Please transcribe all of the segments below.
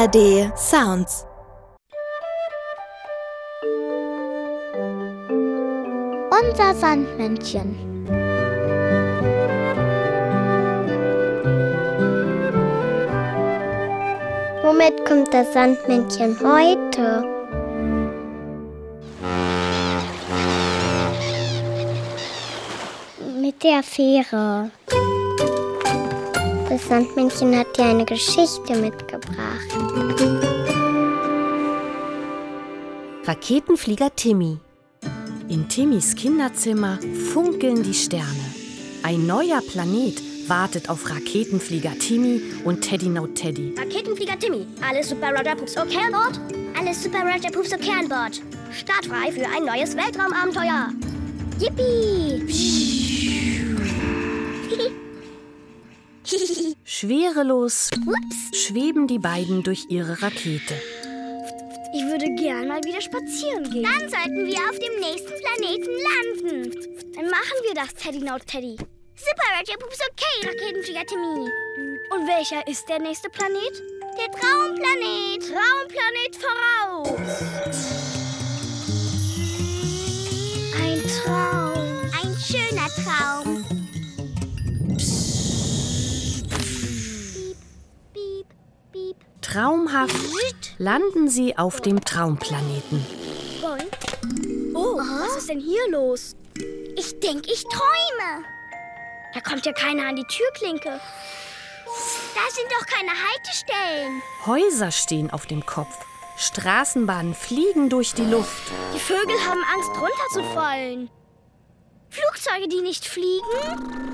ARD Sounds. Unser Sandmännchen. Womit kommt das Sandmännchen heute? Mit der Fähre. Das Sandmännchen hat dir eine Geschichte mitgebracht. Raketenflieger Timmy. In Timmys Kinderzimmer funkeln die Sterne. Ein neuer Planet wartet auf Raketenflieger Timmy und Teddy No Teddy. Raketenflieger Timmy, alles Super Roger Pups okay an Bord? Alles Super Roger Pups okay an Bord. Startfrei für ein neues Weltraumabenteuer. Yippie! Schwerelos schweben die beiden durch ihre Rakete. Ich würde gern mal wieder spazieren gehen. Dann sollten wir auf dem nächsten Planeten landen. Dann machen wir das, Teddy No Teddy. Super Roger Pups okay, Raketenflieger Timmy. Und welcher ist der nächste Planet? Der Traumplanet. Traumplanet voraus. Ein Traum. Ein schöner Traum. Piep, piep, piep. Traumhaft landen sie auf dem Traumplaneten. Boing. Oh, was ist denn hier los? Ich denke, ich träume. Da kommt ja keiner an die Türklinke. Da sind doch keine Haltestellen. Häuser stehen auf dem Kopf. Straßenbahnen fliegen durch die Luft. Die Vögel haben Angst, runterzufallen. Flugzeuge, die nicht fliegen.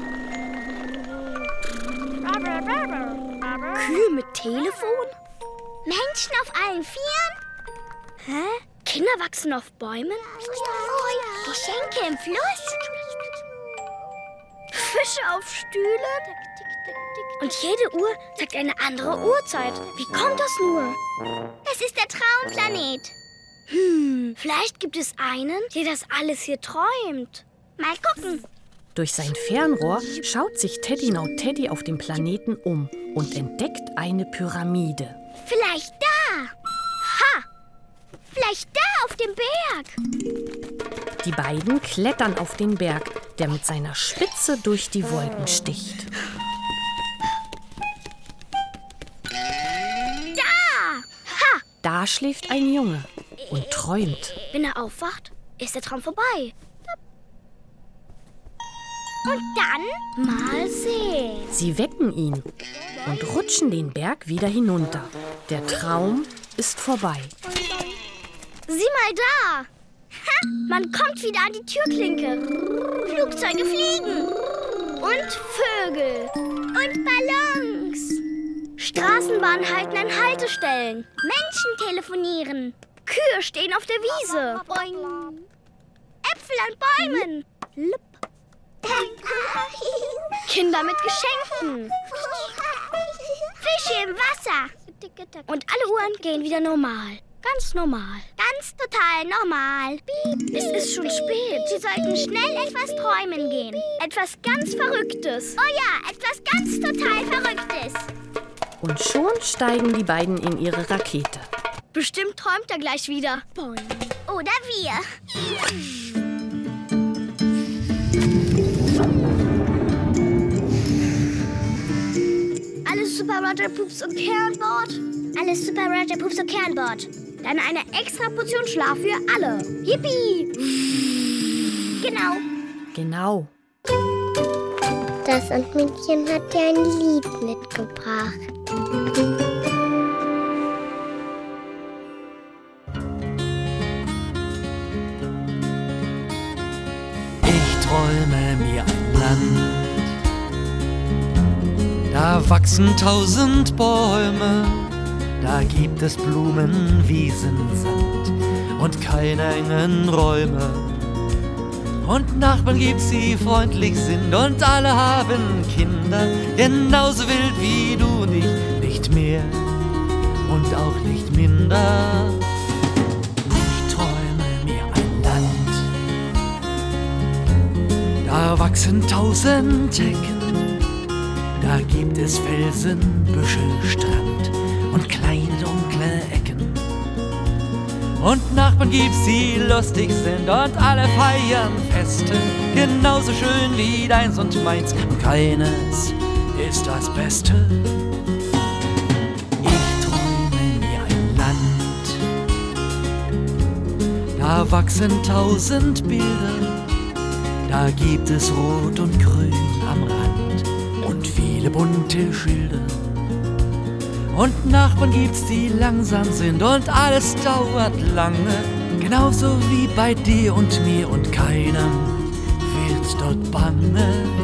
Kühe mit Telefon. Menschen auf allen Vieren. Hä? Kinder wachsen auf Bäumen. Geschenke im Fluss. Fische auf Stühlen. Und jede Uhr sagt eine andere Uhrzeit. Wie kommt das nur? Das ist der Traumplanet. Vielleicht gibt es einen, der das alles hier träumt. Mal gucken. Durch sein Fernrohr schaut sich Teddy No Teddy auf dem Planeten um und entdeckt eine Pyramide. Vielleicht da. Ha! Vielleicht da auf dem Berg. Die beiden klettern auf den Berg, der mit seiner Spitze durch die Wolken sticht. Da! Ha! Da schläft ein Junge und träumt. Wenn er aufwacht, ist der Traum vorbei. Und dann mal sehen. Sie wecken ihn und rutschen den Berg wieder hinunter. Der Traum ist vorbei. Sieh mal da. Ha, man kommt wieder an die Türklinke. Flugzeuge fliegen. Und Vögel. Und Ballons. Straßenbahnen halten an Haltestellen. Menschen telefonieren. Kühe stehen auf der Wiese. Boing. Äpfel an Bäumen. Lup. Kinder mit Geschenken. Fische im Wasser. Und alle Uhren gehen wieder normal. Ganz normal. Ganz total normal. Es ist schon spät. Sie sollten schnell etwas träumen gehen. Etwas ganz Verrücktes. Oh ja, etwas ganz total Verrücktes. Und schon steigen die beiden in ihre Rakete. Bestimmt träumt er gleich wieder. Boing. Oder wir. Alles Super Roger Pups okay an Bord? Alles Super Roger Pups okay an Bord. Dann eine extra Portion Schlaf für alle. Yippie! Genau. Genau. Das Sandmännchen hat dir ein Lied mitgebracht. Ich träume mir ein Land. Da wachsen 1000 Bäume, da gibt es Blumen, Wiesen, Sand und keine engen Räume. Und Nachbarn gibt's, die freundlich sind und alle haben Kinder, genauso wild wie du und ich, nicht mehr und auch nicht minder. Ich träume mir ein Land, da wachsen 1000 Hecken. Da gibt es Felsen, Büsche, Strand und kleine dunkle Ecken. Und Nachbarn gibt's, die lustig sind und alle feiern Feste, genauso schön wie deins und meins, und keines ist das Beste. Ich träume mir ein Land, da wachsen 1000 Bilder, da gibt es Rot und Grün am Rand und viele bunte Schilder. Und Nachbarn gibt's, die langsam sind und alles dauert lange, genauso wie bei dir und mir, und keinem wird dort bange.